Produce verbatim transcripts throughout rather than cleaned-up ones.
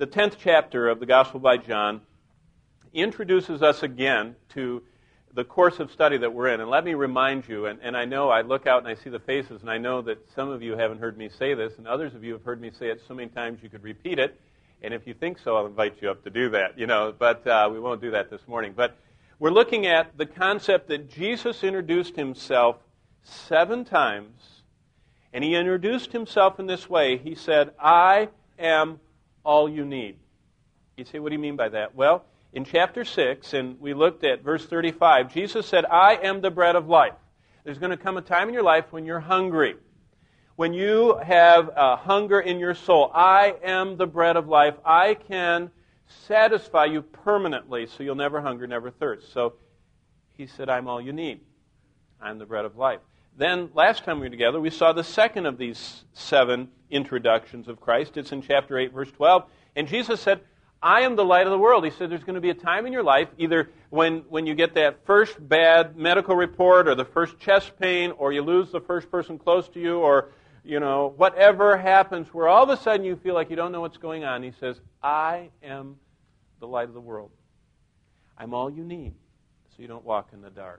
the tenth chapter of the Gospel by John introduces us again to the course of study that we're in. And let me remind you, and, and I know I look out and I see the faces, and I know that some of you haven't heard me say this, and others of you have heard me say it so many times you could repeat it. And if you think so, I'll invite you up to do that, you know, but uh, we won't do that this morning. But we're looking at the concept that Jesus introduced himself seven times, and he introduced himself in this way. He said, I am all you need. You say, what do you mean by that? Well, in chapter six, and we looked at verse thirty-five, Jesus said, I am the bread of life. There's going to come a time in your life when you're hungry. When you have uh, hunger in your soul, I am the bread of life. I can satisfy you permanently so you'll never hunger, never thirst. So he said, I'm all you need. I'm the bread of life. Then, last time we were together, we saw the second of these seven introductions of Christ. It's in chapter eight, verse twelve. And Jesus said, I am the light of the world. He said there's going to be a time in your life, either when, when you get that first bad medical report or the first chest pain or you lose the first person close to you or, you know, whatever happens where all of a sudden you feel like you don't know what's going on. He says, I am the light of the world. I'm all you need so you don't walk in the dark.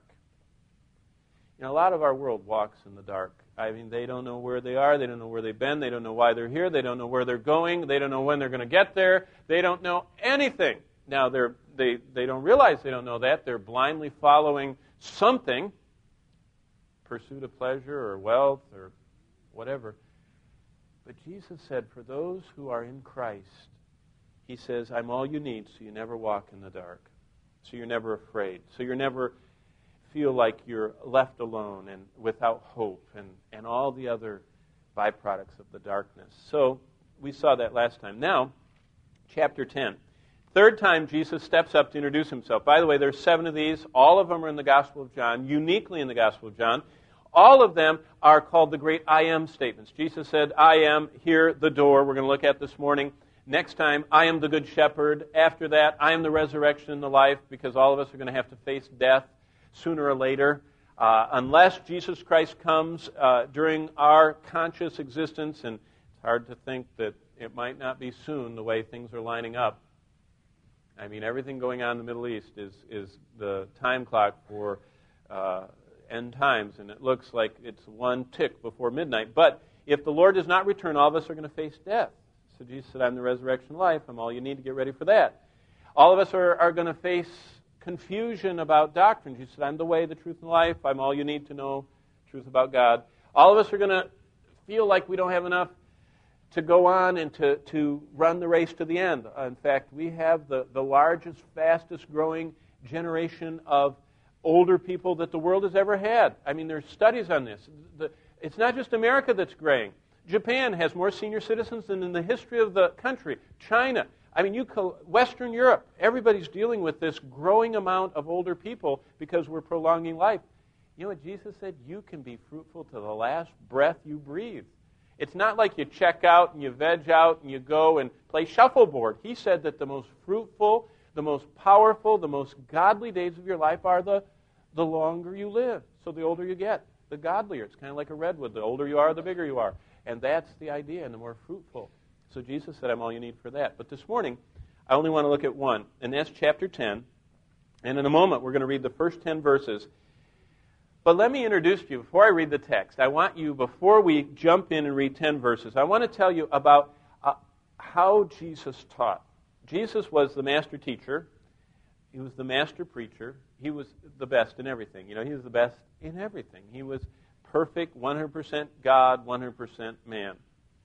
You know, a lot of our world walks in the dark. I mean, they don't know where they are. They don't know where they've been. They don't know why they're here. They don't know where they're going. They don't know when they're going to get there. They don't know anything. Now, they're, they, they don't realize they don't know that. They're blindly following something, pursuit of pleasure or wealth or whatever. But Jesus said, for those who are in Christ, he says, I'm all you need so you never walk in the dark, so you're never afraid, so you're never feel like you're left alone and without hope and, and all the other byproducts of the darkness. So we saw that last time. Now, chapter ten. Third time Jesus steps up to introduce himself. By the way, there's seven of these. All of them are in the Gospel of John, uniquely in the Gospel of John. All of them are called the great I am statements. Jesus said, I am here, the door, we're going to look at this morning. Next time, I am the good shepherd. After that, I am the resurrection and the life, because all of us are going to have to face death sooner or later. Uh, unless Jesus Christ comes uh, during our conscious existence, and it's hard to think that it might not be soon the way things are lining up. I mean, everything going on in the Middle East is, is the time clock for uh, end times, and it looks like it's one tick before midnight. But if the Lord does not return, all of us are going to face death. So Jesus said, I'm the resurrection and life. I'm all you need to get ready for that. All of us are, are going to face confusion about doctrine. Jesus said, I'm the way, the truth, and life. I'm all you need to know truth about God. All of us are going to feel like we don't have enough to go on and to, to run the race to the end. In fact, we have the, the largest, fastest growing generation of older people that the world has ever had. I mean, there's studies on this. The, it's not just America that's graying. Japan has more senior citizens than in the history of the country. China. I mean, you co- Western Europe, everybody's dealing with this growing amount of older people because we're prolonging life. You know what Jesus said? You can be fruitful to the last breath you breathe. It's not like you check out and you veg out and you go and play shuffleboard. He said that the most fruitful, the most powerful, the most godly days of your life are the, the longer you live. So the older you get, the godlier. It's kind of like a redwood. The older you are, the bigger you are. And that's the idea, and the more fruitful. So Jesus said, I'm all you need for that. But this morning, I only want to look at one, and that's chapter ten. And in a moment, we're going to read the first ten verses. But let me introduce you, before I read the text, I want you, before we jump in and read ten verses, I want to tell you about uh, how Jesus taught. Jesus was the master teacher. He was the master preacher. He was the best in everything. You know, he was the best in everything. He was perfect, one hundred percent God, one hundred percent man.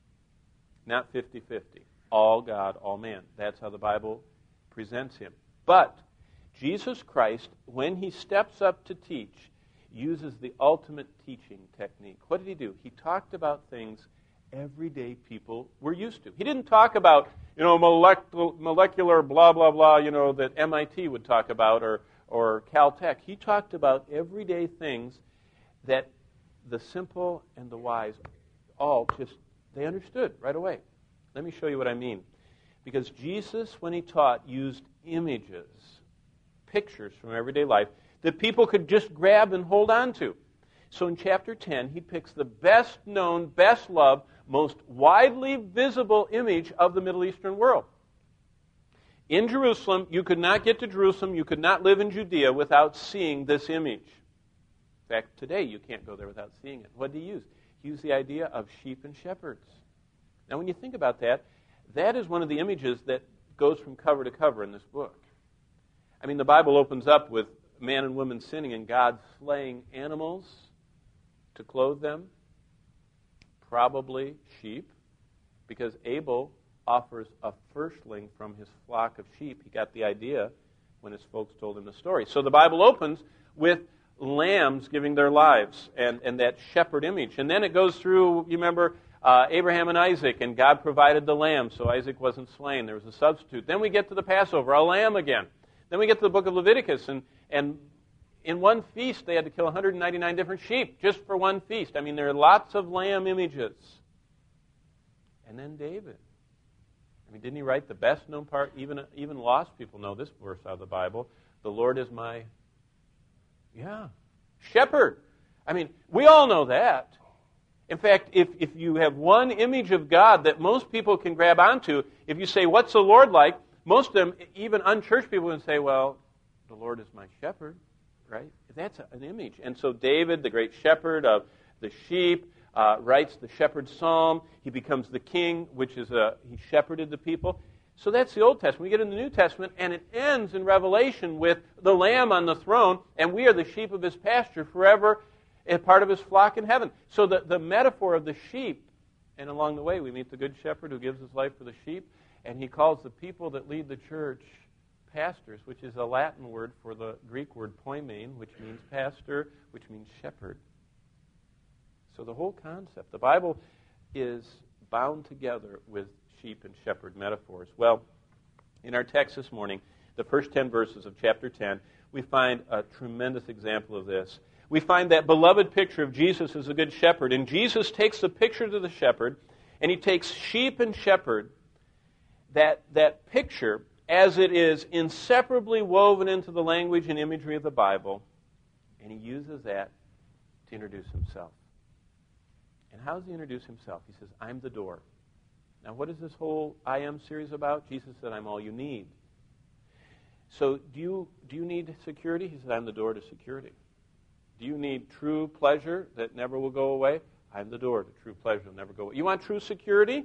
Not fifty-fifty. All God, all man. That's how the Bible presents him. But Jesus Christ, when he steps up to teach, uses the ultimate teaching technique. What did he do? He talked about things everyday people were used to. He didn't talk about, you know, molecular, molecular blah, blah, blah, you know, that M I T would talk about or, or Caltech. He talked about everyday things that the simple and the wise all just, they understood right away. Let me show you what I mean. Because Jesus, when he taught, used images, pictures from everyday life that people could just grab and hold on to. So in chapter ten, he picks the best known, best loved, most widely visible image of the Middle Eastern world. In Jerusalem, you could not get to Jerusalem, you could not live in Judea without seeing this image. In fact, today you can't go there without seeing it. What do you use? You use the idea of sheep and shepherds. Now, when you think about that, that is one of the images that goes from cover to cover in this book. I mean, the Bible opens up with man and woman sinning and God slaying animals to clothe them, probably sheep, because Abel offers a firstling from his flock of sheep. He got the idea when his folks told him the story. So the Bible opens with lambs giving their lives and, and that shepherd image. And then it goes through, you remember, uh, Abraham and Isaac, and God provided the lamb, so Isaac wasn't slain. There was a substitute. Then we get to the Passover, a lamb again. Then we get to the book of Leviticus, and, and in one feast they had to kill one hundred ninety-nine different sheep just for one feast. I mean, there are lots of lamb images. And then David. I mean, didn't he write the best known part? Even, even lost people know this verse out of the Bible. The Lord is my, yeah, shepherd. I mean, we all know that. In fact, if, if you have one image of God that most people can grab onto, if you say, what's the Lord like? Most of them, even unchurched people, would say, well, the Lord is my shepherd, right? That's an image. And so David, the great shepherd of the sheep, uh, writes the shepherd's psalm. He becomes the king, which is a, he shepherded the people. So that's the Old Testament. We get in the New Testament, and it ends in Revelation with the Lamb on the throne, and we are the sheep of his pasture forever, a part of his flock in heaven. So the, the metaphor of the sheep, and along the way we meet the good shepherd who gives his life for the sheep, and he calls the people that lead the church pastors, which is a Latin word for the Greek word poimen, which means pastor, which means shepherd. So the whole concept, the Bible is bound together with sheep and shepherd metaphors. Well, in our text this morning, the first ten verses of chapter ten, we find a tremendous example of this. We find that beloved picture of Jesus as a good shepherd, and Jesus takes the picture to the shepherd, and he takes sheep and shepherd, that, that picture, as it is inseparably woven into the language and imagery of the Bible, and he uses that to introduce himself. And how does he introduce himself? He says, I'm the door. Now, what is this whole I Am series about? Jesus said, I'm all you need. So do you, do you need security? He said, I'm the door to security. Do you need true pleasure that never will go away? I'm the door to true pleasure that will never go away. You want true security?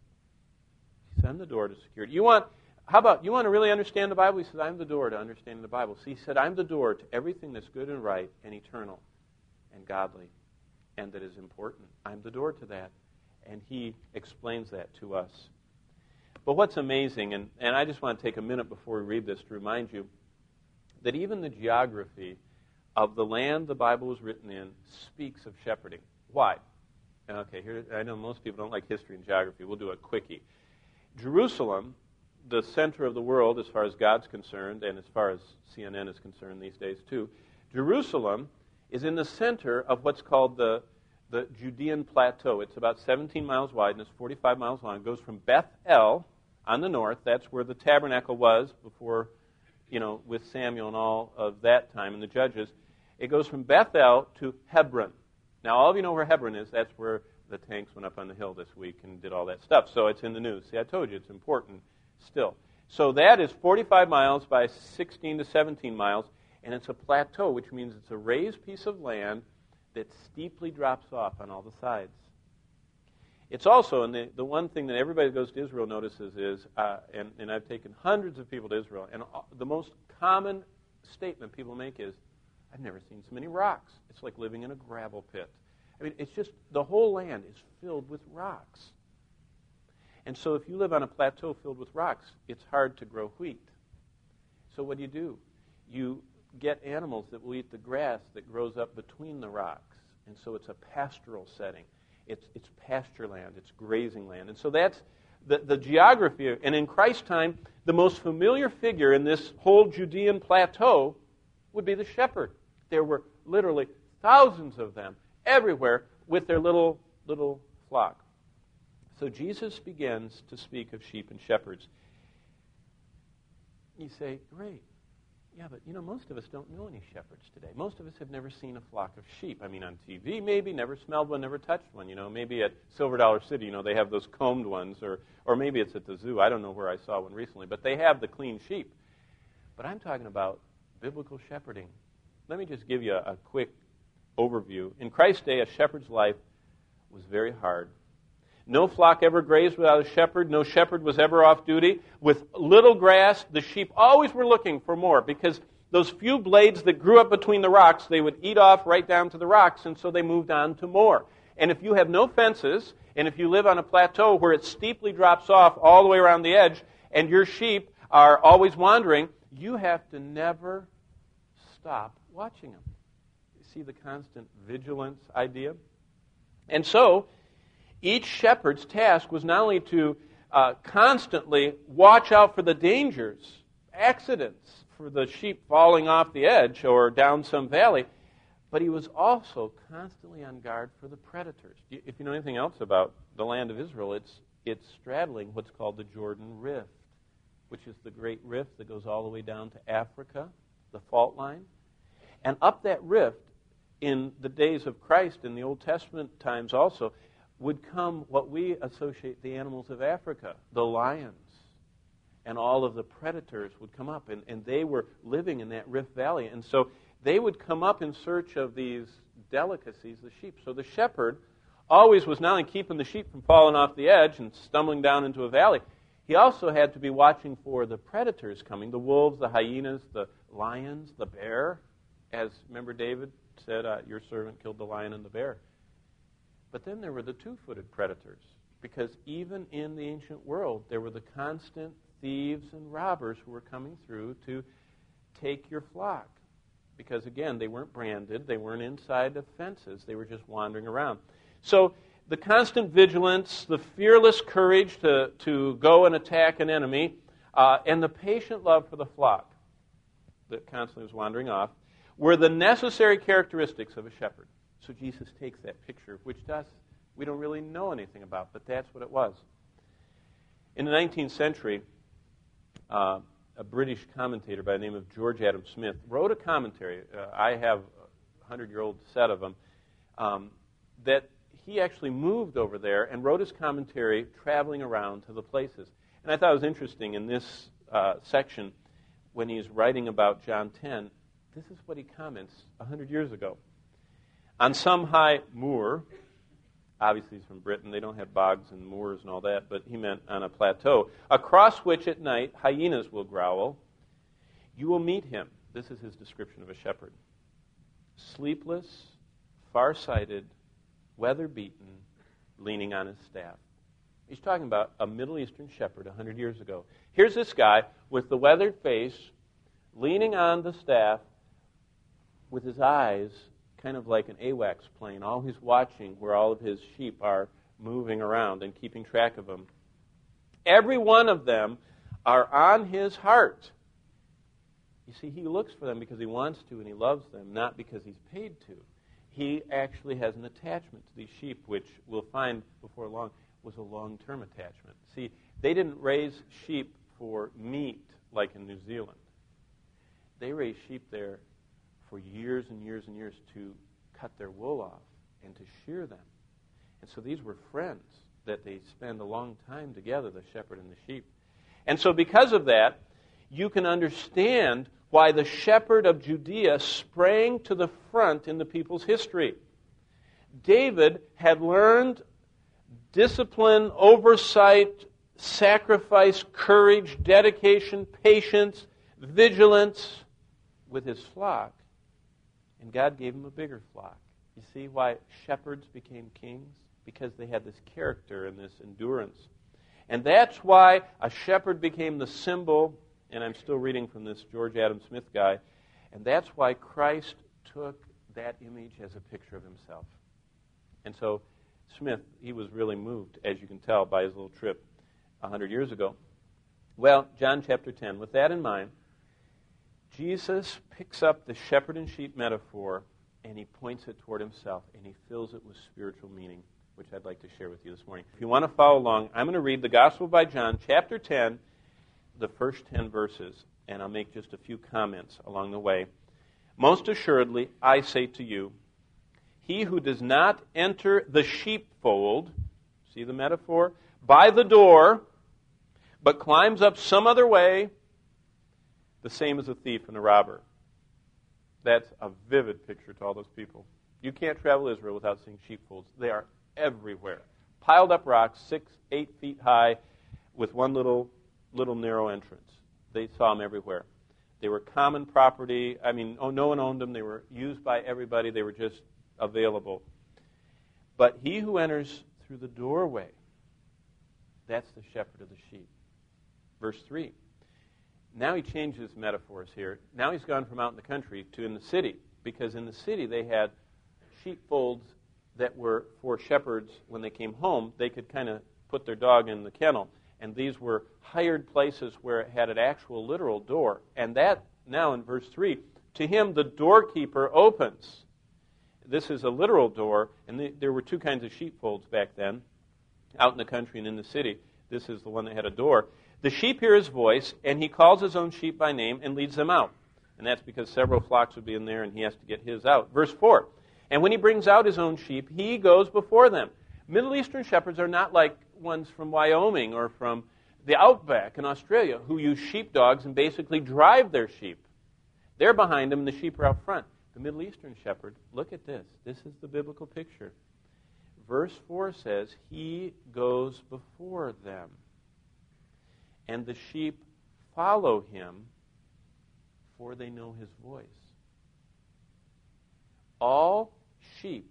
He said, I'm the door to security. You want, how about, you want to really understand the Bible? He said, I'm the door to understanding the Bible. So he said, I'm the door to everything that's good and right and eternal and godly and that is important. I'm the door to that. And he explains that to us. But what's amazing, and, and I just want to take a minute before we read this to remind you that even the geography of the land the Bible was written in speaks of shepherding. Why? Okay, here, I know most people don't like history and geography. We'll do a quickie. Jerusalem, the center of the world as far as God's concerned, and as far as C N N is concerned these days too, Jerusalem is in the center of what's called the, the Judean Plateau. It's about seventeen miles wide and it's forty-five miles long. It goes from Beth El on the north, that's where the tabernacle was before, you know, with Samuel and all of that time and the judges. It goes from Beth El to Hebron. Now, all of you know where Hebron is. That's where the tanks went up on the hill this week and did all that stuff. So it's in the news. See, I told you it's important still. So that is forty-five miles by sixteen to seventeen miles, and it's a plateau, which means it's a raised piece of land that steeply drops off on all the sides. It's also, and the, the one thing that everybody that goes to Israel notices is, uh, and, and I've taken hundreds of people to Israel, and the most common statement people make is, I've never seen so many rocks. It's like living in a gravel pit. I mean, it's just, the whole land is filled with rocks. And so if you live on a plateau filled with rocks, it's hard to grow wheat. So what do you do? You get animals that will eat the grass that grows up between the rocks. And so it's a pastoral setting. It's, it's pasture land. It's grazing land. And so that's the, the geography. And in Christ's time, the most familiar figure in this whole Judean plateau would be the shepherd. There were literally thousands of them everywhere with their little, little flock. So Jesus begins to speak of sheep and shepherds. You say, great. Yeah, but, you know, most of us don't know any shepherds today. Most of us have never seen a flock of sheep. I mean, on T V, maybe, never smelled one, never touched one. You know, maybe at Silver Dollar City, you know, they have those combed ones, or, or maybe it's at the zoo. I don't know where I saw one recently, but they have the clean sheep. But I'm talking about biblical shepherding. Let me just give you a, a quick overview. In Christ's day, a shepherd's life was very hard. No flock ever grazed without a shepherd. No shepherd was ever off duty. With little grass, the sheep always were looking for more, because those few blades that grew up between the rocks, they would eat off right down to the rocks, and so they moved on to more. And if you have no fences, and if you live on a plateau where it steeply drops off all the way around the edge, and your sheep are always wandering, you have to never stop watching them. You see the constant vigilance idea? And so, each shepherd's task was not only to uh, constantly watch out for the dangers, accidents, for the sheep falling off the edge or down some valley, but he was also constantly on guard for the predators. If you know anything else about the land of Israel, it's, it's straddling what's called the Jordan Rift, which is the great rift that goes all the way down to Africa, the fault line. And up that rift, in the days of Christ, in the Old Testament times also, would come what we associate the animals of Africa, the lions, and all of the predators would come up, and, and they were living in that Rift Valley. And so they would come up in search of these delicacies, the sheep. So the shepherd always was not only keeping the sheep from falling off the edge and stumbling down into a valley, he also had to be watching for the predators coming, the wolves, the hyenas, the lions, the bear. As, remember David said, uh, your servant killed the lion and the bear. But then there were the two-footed predators, because even in the ancient world, there were the constant thieves and robbers who were coming through to take your flock. Because, again, they weren't branded, they weren't inside of fences, they were just wandering around. So the constant vigilance, the fearless courage to, to go and attack an enemy, uh, and the patient love for the flock that constantly was wandering off, were the necessary characteristics of a shepherd. So Jesus takes that picture, which to us, we don't really know anything about, but that's what it was. In the nineteenth century, uh, a British commentator by the name of George Adam Smith wrote a commentary. Uh, I have a hundred-year-old set of them, um, that he actually moved over there and wrote his commentary traveling around to the places. And I thought it was interesting in this uh, section, when he's writing about John ten, this is what he comments a hundred years ago. On some high moor, obviously he's from Britain, they don't have bogs and moors and all that, but he meant on a plateau, across which at night hyenas will growl, you will meet him. This is his description of a shepherd. Sleepless, far-sighted, weather-beaten, leaning on his staff. He's talking about a Middle Eastern shepherd a hundred years ago. Here's this guy with the weathered face, leaning on the staff, with his eyes kind of like an AWACS plane, always watching where all of his sheep are moving around and keeping track of them. Every one of them are on his heart. You see, he looks for them because he wants to and he loves them, not because he's paid to. He actually has an attachment to these sheep, which we'll find before long was a long-term attachment. See, they didn't raise sheep for meat like in New Zealand. They raised sheep there for years and years and years to cut their wool off and to shear them. And so these were friends that they spend a long time together, the shepherd and the sheep. And so because of that, you can understand why the shepherd of Judea sprang to the front in the people's history. David had learned discipline, oversight, sacrifice, courage, dedication, patience, vigilance with his flock. And God gave him a bigger flock. You see why shepherds became kings? Because they had this character and this endurance. And that's why a shepherd became the symbol, and I'm still reading from this George Adam Smith guy, and that's why Christ took that image as a picture of himself. And so Smith, he was really moved, as you can tell, by his little trip a hundred years ago. Well, John chapter ten, with that in mind, Jesus picks up the shepherd and sheep metaphor and he points it toward himself and he fills it with spiritual meaning, which I'd like to share with you this morning. If you want to follow along, I'm going to read the Gospel by John, chapter ten, the first ten verses. and I'll make just a few comments along the way. Most assuredly, I say to you, he who does not enter the sheepfold, see the metaphor, by the door, but climbs up some other way, the same as a thief and a robber. That's a vivid picture to all those people. You can't travel Israel without seeing sheepfolds. They are everywhere. Piled up rocks, six, eight feet high, with one little, little narrow entrance. They saw them everywhere. They were common property. I mean, oh, no one owned them. They were used by everybody. They were just available. But he who enters through the doorway, that's the shepherd of the sheep. Verse three. Now he changes metaphors here. Now he's gone from out in the country to in the city, because in the city they had sheepfolds that were for shepherds. When they came home, they could kind of put their dog in the kennel. And these were hired places where it had an actual literal door. And that, now in verse three, to him the doorkeeper opens. This is a literal door, and the, there were two kinds of sheepfolds back then, out in the country and in the city. This is the one that had a door. The sheep hear his voice, and he calls his own sheep by name and leads them out. And that's because several flocks would be in there, and he has to get his out. Verse four, and when he brings out his own sheep, he goes before them. Middle Eastern shepherds are not like ones from Wyoming or from the outback in Australia who use sheepdogs and basically drive their sheep. They're behind them, and the sheep are out front. The Middle Eastern shepherd, look at this. This is the biblical picture. Verse four says, he goes before them, and the sheep follow him, for they know his voice. All sheep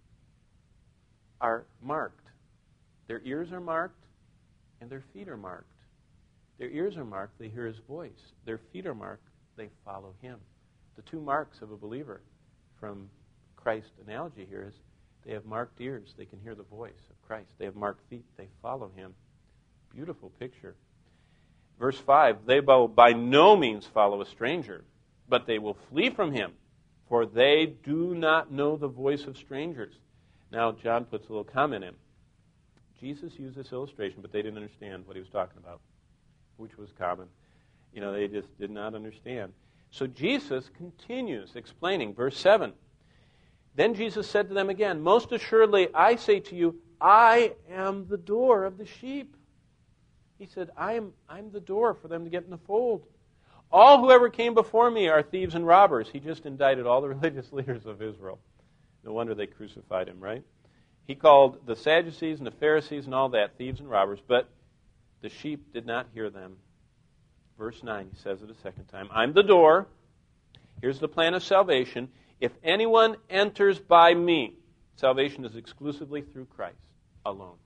are marked. Their ears are marked, and their feet are marked. Their ears are marked, they hear his voice. Their feet are marked, they follow him. The two marks of a believer from Christ's analogy here is they have marked ears, they can hear the voice of Christ. They have marked feet, they follow him. Beautiful picture. Verse five, they will by no means follow a stranger, but they will flee from him, for they do not know the voice of strangers. Now, John puts a little comment in. Jesus used this illustration, but they didn't understand what he was talking about, which was common. You know, they just did not understand. So Jesus continues explaining, verse seven. Then Jesus said to them again, most assuredly, I say to you, I am the door of the sheep. He said, I am, I'm the door for them to get in the fold. All who ever came before me are thieves and robbers. He just indicted all the religious leaders of Israel. No wonder they crucified him, right? He called the Sadducees and the Pharisees and all that thieves and robbers, but the sheep did not hear them. Verse nine, he says it a second time. I'm the door. Here's the plan of salvation. If anyone enters by me, salvation is exclusively through Christ alone.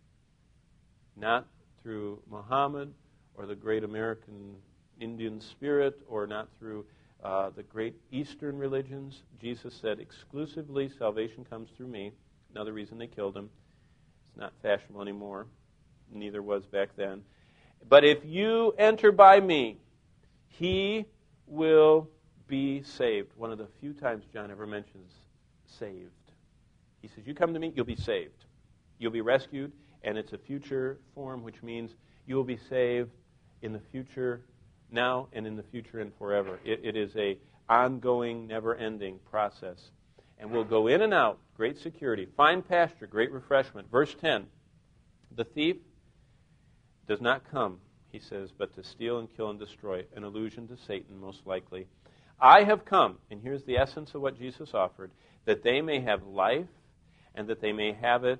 Not through Muhammad or the great American Indian spirit or not through uh, the great Eastern religions. Jesus said exclusively salvation comes through me. Another reason they killed him. It's not fashionable anymore. Neither was back then. But if you enter by me, he will be saved. One of the few times John ever mentions saved. He says, you come to me, you'll be saved. You'll be rescued, and it's a future form, which means you will be saved in the future, now and in the future and forever. It, it is a ongoing, never-ending process. And we'll go in and out, great security, fine pasture, great refreshment. Verse ten, the thief does not come, he says, but to steal and kill and destroy, an allusion to Satan, most likely. I have come, and here's the essence of what Jesus offered, that they may have life and that they may have it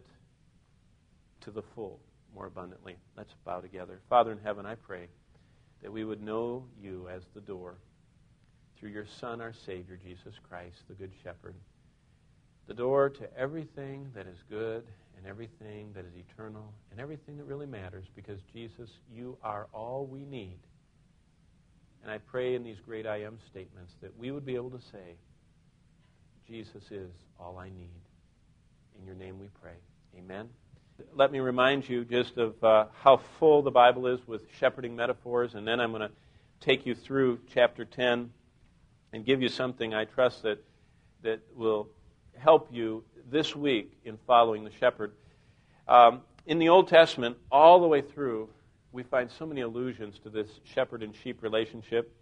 to the full, more abundantly. Let's bow together. Father in heaven, I pray that we would know you as the door through your Son, our Savior, Jesus Christ, the Good Shepherd, the door to everything that is good and everything that is eternal and everything that really matters, because, Jesus, you are all we need. And I pray in these great I am statements that we would be able to say, Jesus is all I need. In your name we pray. Amen. Let me remind you just of uh, how full the Bible is with shepherding metaphors, and then I'm going to take you through chapter ten and give you something I trust that that will help you this week in following the shepherd. Um, in the Old Testament, all the way through, we find so many allusions to this shepherd and sheep relationship.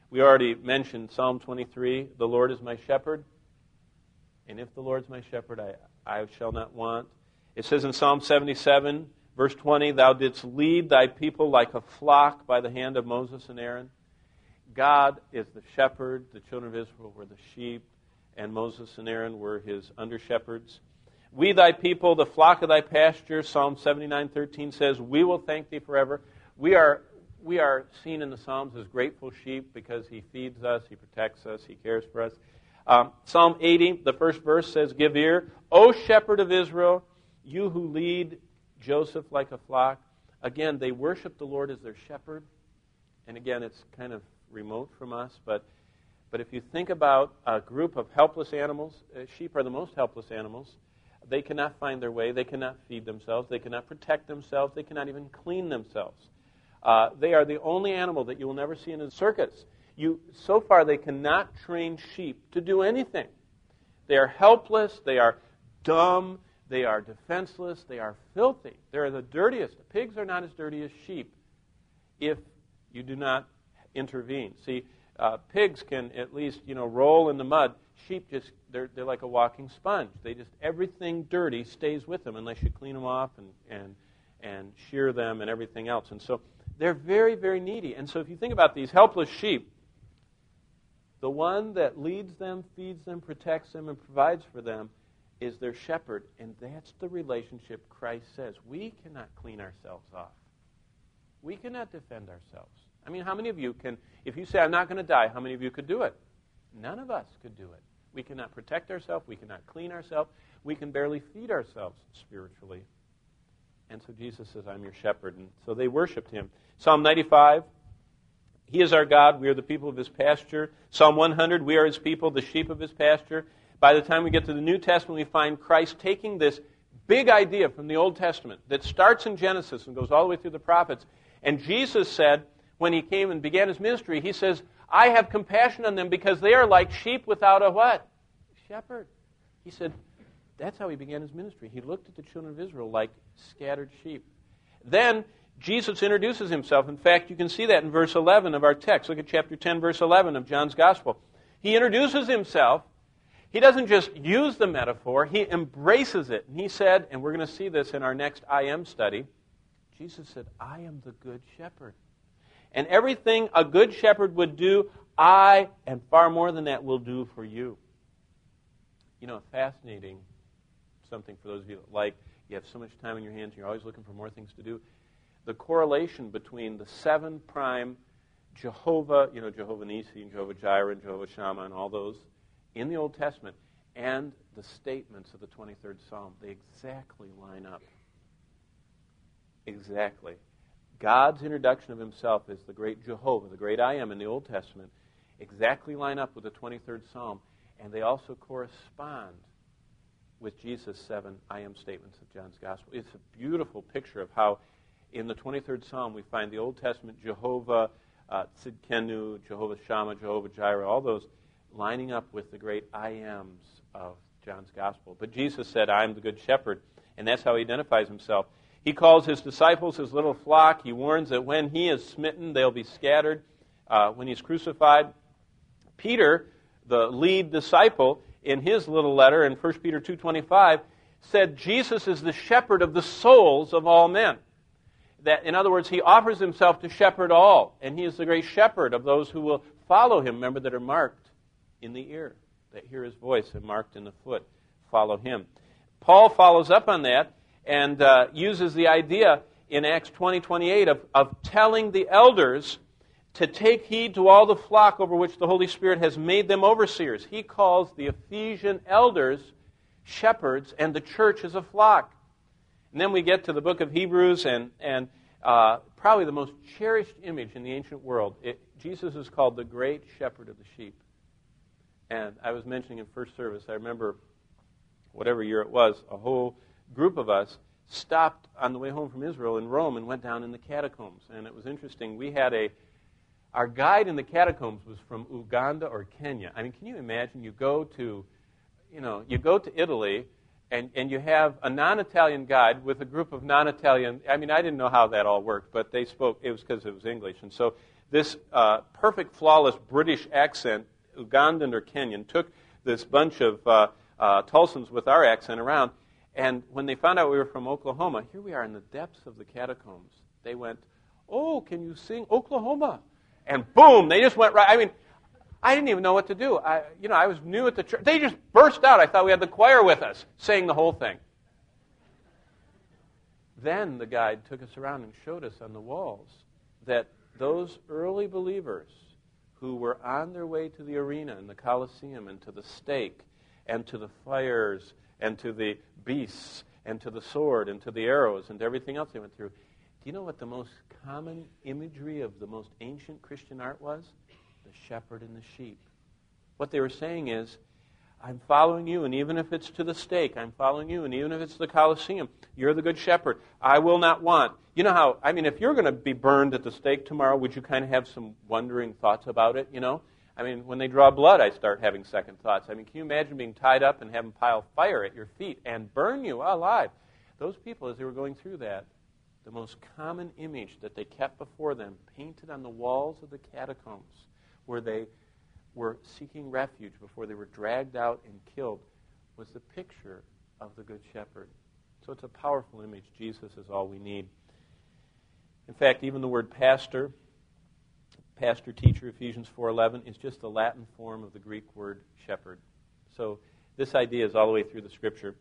We already mentioned Psalm twenty-three, the Lord is my shepherd. And if the Lord's my shepherd, I, I shall not want. It says in Psalm seventy-seven, verse twenty, thou didst lead thy people like a flock by the hand of Moses and Aaron. God is the shepherd. The children of Israel were the sheep, and Moses and Aaron were his under-shepherds. We thy people, the flock of thy pasture, Psalm seventy-nine thirteen says, we will thank thee forever. We are, we are seen in the Psalms as grateful sheep because he feeds us, he protects us, he cares for us. Um, Psalm eighty, the first verse says, give ear, O shepherd of Israel, you who lead Joseph like a flock. Again, they worship the Lord as their shepherd. And again, it's kind of remote from us, but but if you think about a group of helpless animals, uh, sheep are the most helpless animals. They cannot find their way. They cannot feed themselves. They cannot protect themselves. They cannot even clean themselves. Uh, they are the only animal that you will never see in a circus. You, so far, they cannot train sheep to do anything. They are helpless. They are dumb. They are defenseless. They are filthy. They are the dirtiest. Pigs are not as dirty as sheep if you do not intervene. See, uh, pigs can at least, you know, roll in the mud. Sheep just, they're, they're like a walking sponge. They just, everything dirty stays with them unless you clean them off and, and, and shear them and everything else. And so they're very, very needy. And so if you think about these helpless sheep, the one that leads them, feeds them, protects them, and provides for them is their shepherd. And that's the relationship Christ says. We cannot clean ourselves off. We cannot defend ourselves. I mean, how many of you can, if you say, I'm not going to die, how many of you could do it? None of us could do it. We cannot protect ourselves. We cannot clean ourselves. We can barely feed ourselves spiritually. And so Jesus says, I'm your shepherd. And so they worshiped him. Psalm ninety-five, he is our God. We are the people of his pasture. Psalm one hundred, we are his people, the sheep of his pasture. By the time we get to the New Testament, we find Christ taking this big idea from the Old Testament that starts in Genesis and goes all the way through the prophets. And Jesus said, when he came and began his ministry, he says, I have compassion on them because they are like sheep without a what? Shepherd. He said, that's how he began his ministry. He looked at the children of Israel like scattered sheep. Then Jesus introduces himself. In fact, you can see that in verse eleven of our text. Look at chapter ten, verse eleven of John's Gospel. He introduces himself. He doesn't just use the metaphor. He embraces it. And he said, and we're going to see this in our next I Am study, Jesus said, I am the good shepherd. And everything a good shepherd would do, I, and far more than that, will do for you. You know, fascinating something for those of you that like, you have so much time in your hands, you're always looking for more things to do. The correlation between the seven prime Jehovah, you know, Jehovah Nissi and Jehovah Jireh and Jehovah Shammah and all those in the Old Testament and the statements of the twenty-third Psalm, they exactly line up. Exactly. God's introduction of himself as the great Jehovah, the great I Am in the Old Testament, exactly line up with the twenty-third Psalm, and they also correspond with Jesus' seven I Am statements of John's Gospel. It's a beautiful picture of how in the twenty-third Psalm we find the Old Testament Jehovah, uh, Tzidkenu, Jehovah Shammah, Jehovah Jireh, all those lining up with the great I Ams of John's Gospel. But Jesus said, I am the good shepherd, and that's how he identifies himself. He calls his disciples his little flock. He warns that when he is smitten, they'll be scattered. Uh, when he's crucified, Peter, the lead disciple, in his little letter in First Peter two twenty-five, said Jesus is the shepherd of the souls of all men. That, in other words, he offers himself to shepherd all, and he is the great shepherd of those who will follow him, remember, that are marked in the ear, that hear his voice, and marked in the foot, follow him. Paul follows up on that and uh, uses the idea in Acts twenty twenty-eight of, of telling the elders to take heed to all the flock over which the Holy Spirit has made them overseers. He calls the Ephesian elders shepherds, and the church is a flock. And then we get to the book of Hebrews, and, and uh, probably the most cherished image in the ancient world. It, Jesus is called the great shepherd of the sheep. And I was mentioning in first service, I remember whatever year it was, a whole group of us stopped on the way home from Israel in Rome and went down in the catacombs. And it was interesting. We had a, our guide in the catacombs was from Uganda or Kenya. I mean, can you imagine? You go to, you know, you go to Italy, and, and you have a non-Italian guide with a group of non-Italian. I mean, I didn't know how that all worked, but they spoke. It was because it was English, and so this uh, perfect, flawless British accent, Ugandan or Kenyan, took this bunch of uh, uh, Tulsans with our accent around, and when they found out we were from Oklahoma, here we are in the depths of the catacombs. They went, "Oh, can you sing Oklahoma?" And boom, they just went right. I mean, I didn't even know what to do. I, you know, I was new at the church. They just burst out. I thought we had the choir with us, saying the whole thing. Then the guide took us around and showed us on the walls that those early believers who were on their way to the arena and the Colosseum and to the stake and to the fires and to the beasts and to the sword and to the arrows and to everything else they went through. Do you know what the most common imagery of the most ancient Christian art was? The shepherd and the sheep. What they were saying is, I'm following you, and even if it's to the stake, I'm following you, and even if it's the Colosseum, you're the good shepherd. I will not want. You know how, I mean, if you're going to be burned at the stake tomorrow, would you kind of have some wondering thoughts about it, you know? I mean, when they draw blood, I start having second thoughts. I mean, can you imagine being tied up and having pile fire at your feet and burn you alive? Those people, as they were going through that, the most common image that they kept before them, painted on the walls of the catacombs, where they were seeking refuge before they were dragged out and killed, was the picture of the Good Shepherd. So it's a powerful image. Jesus is all we need. In fact, even the word pastor, pastor, teacher, Ephesians four eleven, is just the Latin form of the Greek word shepherd. So this idea is all the way through the Scripture.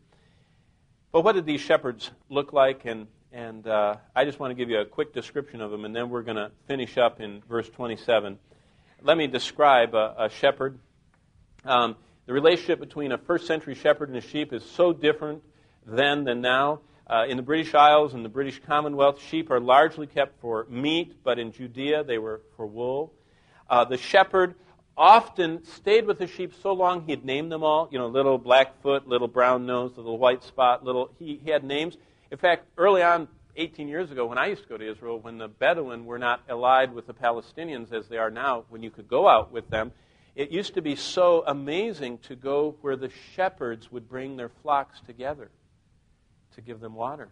But what did these shepherds look like? And, and uh, I just want to give you a quick description of them, and then we're going to finish up in verse twenty-seven. Let me describe a, a shepherd. Um, the relationship between a first century shepherd and a sheep is so different then than now. Uh, in the British Isles and the British Commonwealth, sheep are largely kept for meat, but in Judea they were for wool. Uh, the shepherd often stayed with the sheep so long he'd name them all. You know, little black foot, little brown nose, little white spot, little. He, he had names. In fact, early on, eighteen years ago, when I used to go to Israel, when the Bedouin were not allied with the Palestinians as they are now, when you could go out with them, it used to be so amazing to go where the shepherds would bring their flocks together to give them water.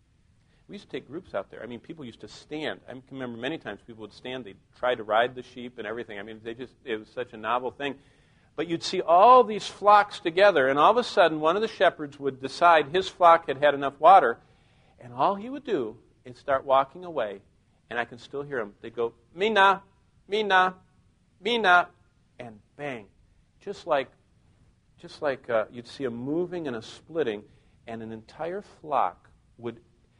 We used to take groups out there. I mean, people used to stand. I can remember many times people would stand. They'd try to ride the sheep and everything. I mean, they just it was such a novel thing. But you'd see all these flocks together, and all of a sudden, one of the shepherds would decide his flock had had enough water, and all he would do is start walking away, and I can still hear him. They'd go, Mina, Mina, Mina, and bang. Just like, just like uh, you'd see a moving and a splitting, and an entire flock would,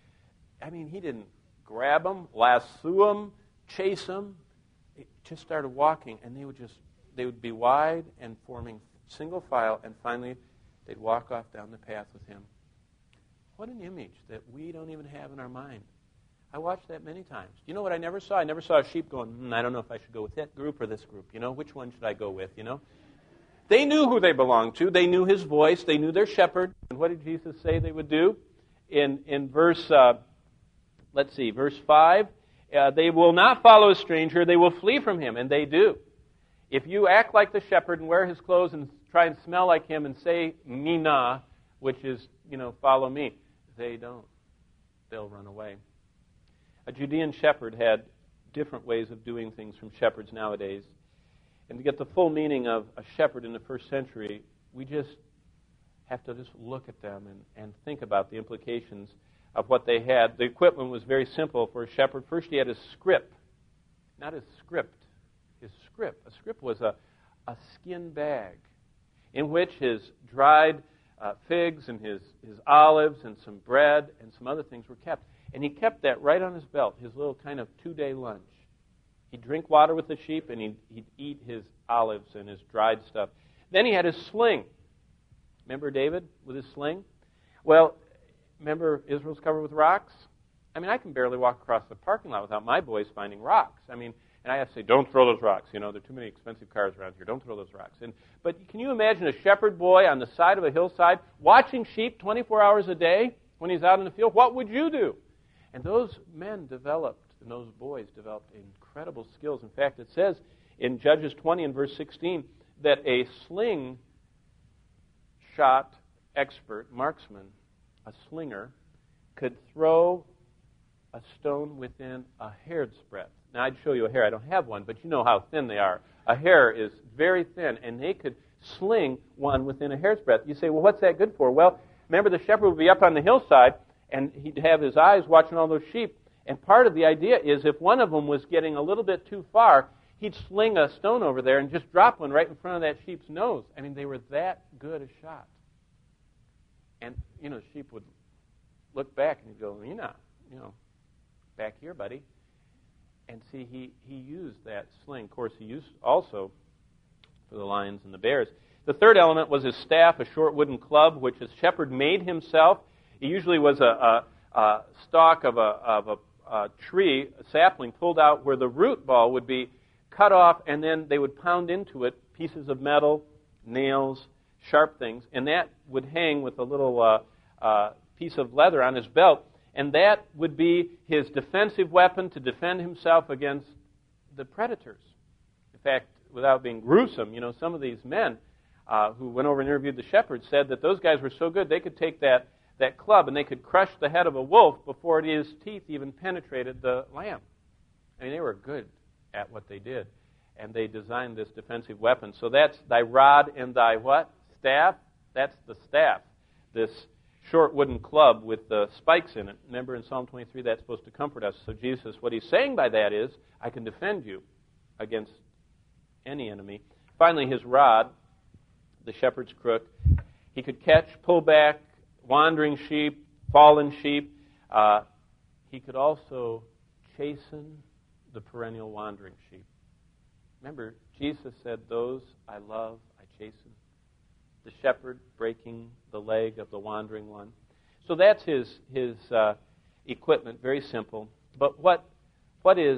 I mean, he didn't grab them, lasso them, chase them. It just started walking, and they would just, they would be wide and forming single file, and finally they'd walk off down the path with him. What an image that we don't even have in our mind. I watched that many times. You know what I never saw? I never saw a sheep going, hmm, I don't know if I should go with that group or this group. You know, which one should I go with, you know? They knew who they belonged to. They knew his voice. They knew their shepherd. And what did Jesus say they would do? In in verse, uh, let's see, verse five, uh, they will not follow a stranger. They will flee from him, and they do. If you act like the shepherd and wear his clothes and try and smell like him and say, Mina, which is, you know, follow me, they don't. They'll run away. A Judean shepherd had different ways of doing things from shepherds nowadays. And to get the full meaning of a shepherd in the first century, we just have to just look at them and, and think about the implications of what they had. The equipment was very simple for a shepherd. First, he had his scrip, not his script, his scrip. A scrip was a, a skin bag in which his dried uh, figs and his, his olives and some bread and some other things were kept. And he kept that right on his belt, his little kind of two-day lunch. He'd drink water with the sheep, and he'd, he'd eat his olives and his dried stuff. Then he had his sling. Remember David with his sling? Well, remember Israel's covered with rocks? I mean, I can barely walk across the parking lot without my boys finding rocks. I mean, and I have to say, don't throw those rocks. You know, there are too many expensive cars around here. Don't throw those rocks. And But can you imagine a shepherd boy on the side of a hillside watching sheep twenty-four hours a day when he's out in the field? What would you do? And those men developed, and those boys developed incredible skills. In fact, it says in Judges twenty and verse sixteen that a sling shot expert, marksman, a slinger, could throw a stone within a hair's breadth. Now, I'd show you a hair. I don't have one, but you know how thin they are. A hair is very thin, and they could sling one within a hair's breadth. You say, well, what's that good for? Well, remember the shepherd would be up on the hillside, and he'd have his eyes watching all those sheep. And part of the idea is if one of them was getting a little bit too far, he'd sling a stone over there and just drop one right in front of that sheep's nose. I mean, they were that good a shot. And, you know, the sheep would look back and he'd go, you know, you know, back here, buddy. And see, he, he used that sling. Of course, he used also for the lions and the bears. The third element was his staff, a short wooden club, which his shepherd made himself. It usually was a, a, a stalk of a, of a, a tree, a sapling, pulled out where the root ball would be cut off, and then they would pound into it pieces of metal, nails, sharp things, and that would hang with a little uh, uh, piece of leather on his belt. And that would be his defensive weapon to defend himself against the predators. In fact, without being gruesome, you know, some of these men uh, who went over and interviewed the shepherd said that those guys were so good they could take that, that club and they could crush the head of a wolf before his teeth even penetrated the lamb. I mean, they were good at what they did. And they designed this defensive weapon. So that's thy rod and thy what? Staff? That's the staff. This short wooden club with the spikes in it. Remember in Psalm twenty-three, that's supposed to comfort us. So Jesus, what he's saying by that is, I can defend you against any enemy. Finally, his rod, the shepherd's crook, he could catch, pull back wandering sheep, fallen sheep. Uh, he could also chasten the perennial wandering sheep. Remember, Jesus said, those I love, I chasten. The shepherd breaking the leg of the wandering one. So that's his his uh, equipment, very simple. But what what is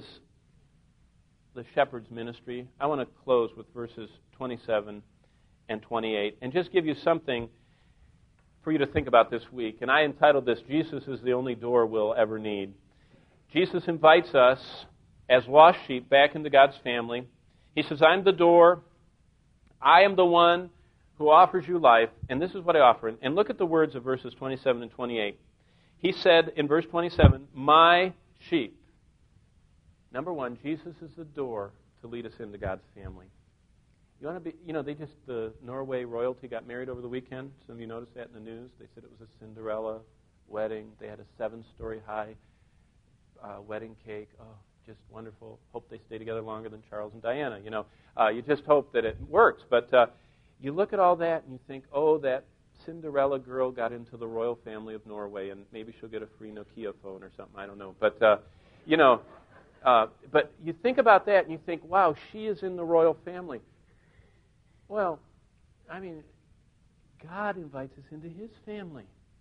the shepherd's ministry? I want to close with verses twenty-seven and twenty-eight and just give you something for you to think about this week. And I entitled this, Jesus is the only door we'll ever need. Jesus invites us as lost sheep back into God's family. He says, I'm the door. I am the one who offers you life, and this is what I offer. And look at the words of verses twenty-seven and twenty-eight. He said in verse twenty-seven, my sheep. Number one, Jesus is the door to lead us into God's family. You want to be, you know, they just, the Norway royalty got married over the weekend. Some of you noticed that in the news. They said it was a Cinderella wedding. They had a seven-story high uh, wedding cake. Oh, just wonderful. Hope they stay together longer than Charles and Diana. You know, uh, you just hope that it works. But uh, you look at all that and you think, oh, that Cinderella girl got into the royal family of Norway, and maybe she'll get a free Nokia phone or something. I don't know. But, uh, you know, uh, but you think about that and you think, wow, she is in the royal family. Well, I mean, God invites us into his family.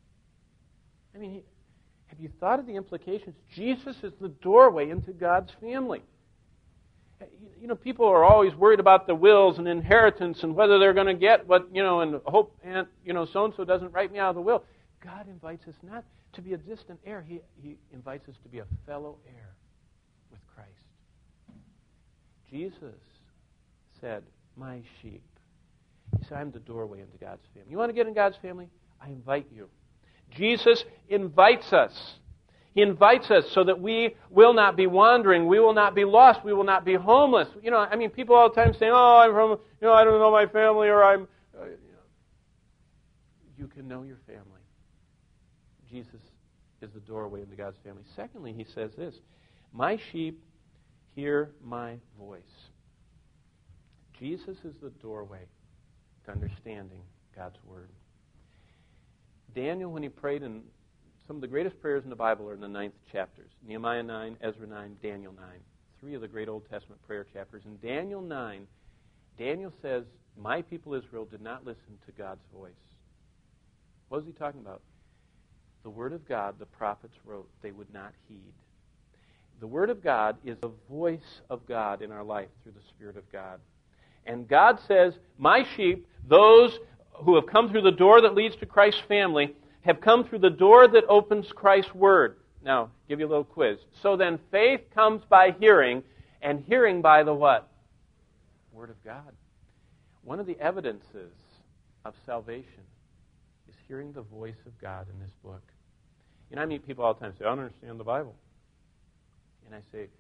I mean, he, have you thought of the implications? Jesus is the doorway into God's family. You know, people are always worried about the wills and inheritance and whether they're going to get what, you know, and hope, and, you know, so-and-so doesn't write me out of the will. God invites us not to be a distant heir. He, he invites us to be a fellow heir with Christ. Jesus said, my sheep. He said, I'm the doorway into God's family. You want to get in God's family? I invite you. Jesus invites us. He invites us so that we will not be wandering. We will not be lost. We will not be homeless. You know, I mean, people all the time saying, oh, I'm from, you know, I don't know my family, or I'm, uh, you know. You can know your family. Jesus is the doorway into God's family. Secondly, he says this, my sheep hear my voice. Jesus is the doorway to understanding God's Word. Daniel, when he prayed in some of the greatest prayers in the Bible are in the ninth chapters. Nehemiah nine, Ezra nine, Daniel nine. Three of the great Old Testament prayer chapters. In Daniel nine, Daniel says, my people Israel did not listen to God's voice. What was he talking about? The Word of God, the prophets wrote, they would not heed. The Word of God is the voice of God in our life through the Spirit of God. And God says, my sheep, those who have come through the door that leads to Christ's family, have come through the door that opens Christ's Word. Now, give you a little quiz. So then faith comes by hearing, and hearing by the what? Word of God. One of the evidences of salvation is hearing the voice of God in this book. You know, I meet people all the time who say, I don't understand the Bible. And I say,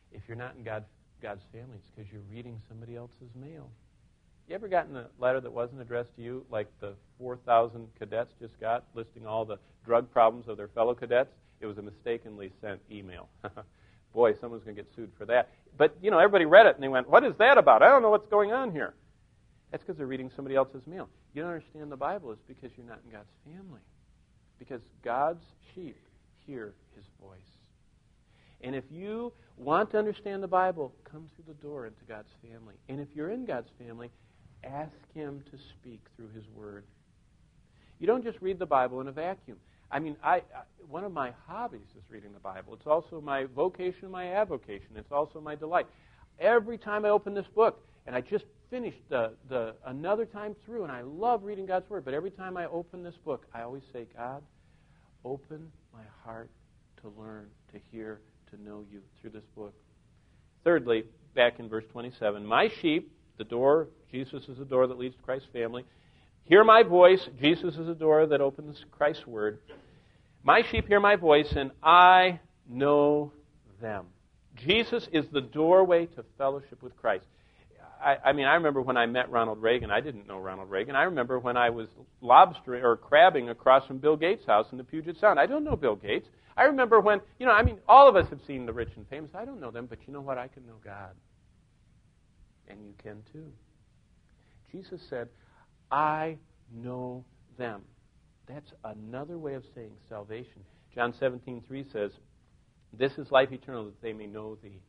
If you're not in God, God's family, it's because you're reading somebody else's mail. You ever gotten a letter that wasn't addressed to you, like the four thousand cadets just got, listing all the drug problems of their fellow cadets? It was a mistakenly sent email. Boy, someone's going to get sued for that. But, you know, everybody read it, and they went, what is that about? I don't know what's going on here. That's because they're reading somebody else's mail. You don't understand the Bible is because you're not in God's family. Because God's sheep hear his voice. And if you want to understand the Bible, come through the door into God's family. And if you're in God's family, ask him to speak through his word. You don't just read the Bible in a vacuum. I mean, I, I one of my hobbies is reading the Bible. It's also my vocation, my avocation. It's also my delight. Every time I open this book, and I just finished the, the another time through, and I love reading God's word, but every time I open this book, I always say, God, open my heart to learn, to hear, to know you through this book. Thirdly, back in verse twenty-seven, my sheep, the door, Jesus is the door that leads to Christ's family. Hear my voice, Jesus is the door that opens Christ's word. My sheep hear my voice, and I know them. Jesus is the doorway to fellowship with Christ. I, I mean, I remember when I met Ronald Reagan. I didn't know Ronald Reagan. I remember when I was lobstering or crabbing across from Bill Gates' house in the Puget Sound. I don't know Bill Gates. I remember when, you know, I mean, all of us have seen the rich and famous. I don't know them, but you know what? I can know God. And you can too. Jesus said, I know them. That's another way of saying salvation. John seventeen three says, this is life eternal, that they may know thee.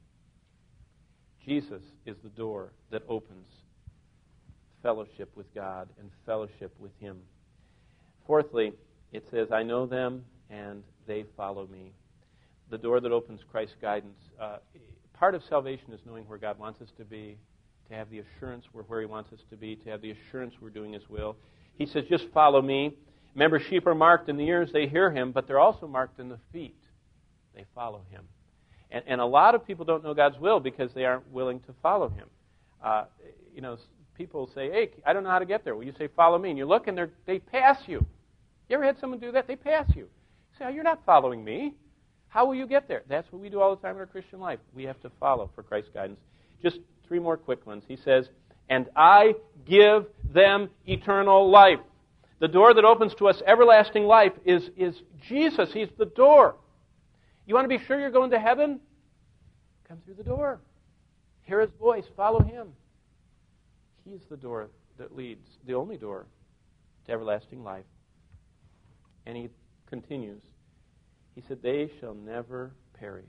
Jesus is the door that opens fellowship with God and fellowship with him. Fourthly, it says, I know them and they follow me. The door that opens Christ's guidance. Uh, part of salvation is knowing where God wants us to be, to have the assurance we're where he wants us to be, to have the assurance we're doing his will. He says, just follow me. Remember, sheep are marked in the ears, they hear him, but they're also marked in the feet. They follow him. And, and a lot of people don't know God's will because they aren't willing to follow him. Uh, you know, people say, hey, I don't know how to get there. Well, you say, follow me. And you look and they're, they pass you. You ever had someone do that? They pass you. You say, oh, you're not following me. How will you get there? That's what we do all the time in our Christian life. We have to follow for Christ's guidance. Just three more quick ones. He says, and I give them eternal life. The door that opens to us everlasting life is, is Jesus. He's the door. You want to be sure you're going to heaven? Come through the door. Hear his voice. Follow him. He's the door that leads, the only door to everlasting life. And he continues. He said, they shall never perish.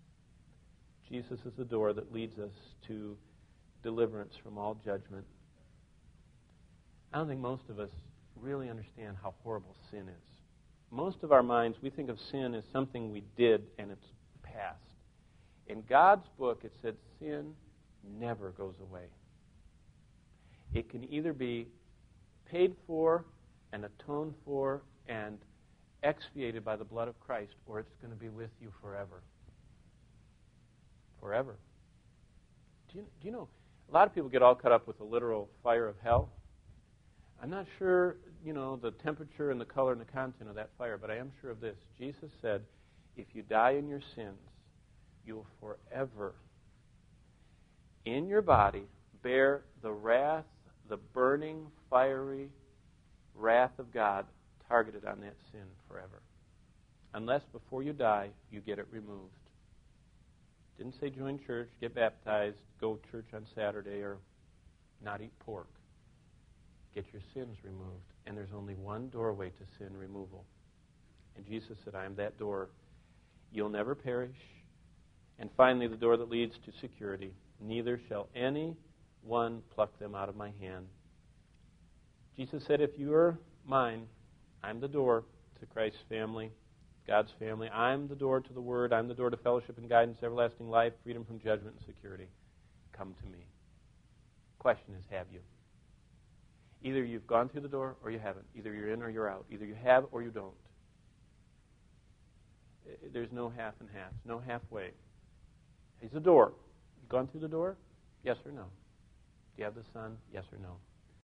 Jesus is the door that leads us to deliverance from all judgment. I don't think most of us really understand how horrible sin is. Most of our minds, we think of sin as something we did and it's past. In God's book, it said sin never goes away. It can either be paid for and atoned for and expiated by the blood of Christ, or it's going to be with you forever. Forever. Do you, do you know, a lot of people get all caught up with the literal fire of hell. I'm not sure, you know, the temperature and the color and the content of that fire, but I am sure of this. Jesus said, if you die in your sins, you will forever, in your body, bear the wrath, the burning, fiery wrath of God targeted on that sin forever. Unless before you die, you get it removed. Didn't say join church, get baptized, go to church on Saturday, or not eat pork. Get your sins removed. And there's only one doorway to sin removal. And Jesus said, I am that door. You'll never perish. And finally, the door that leads to security. Neither shall any one pluck them out of my hand. Jesus said, if you are mine, I'm the door to Christ's family, God's family. I'm the door to the Word. I'm the door to fellowship and guidance, everlasting life, freedom from judgment and security. Come to me. Question is, have you? Either you've gone through the door or you haven't. Either you're in or you're out. Either you have or you don't. There's no half and half. No halfway. He's the door. You've gone through the door? Yes or no? Do you have the Son? Yes or no?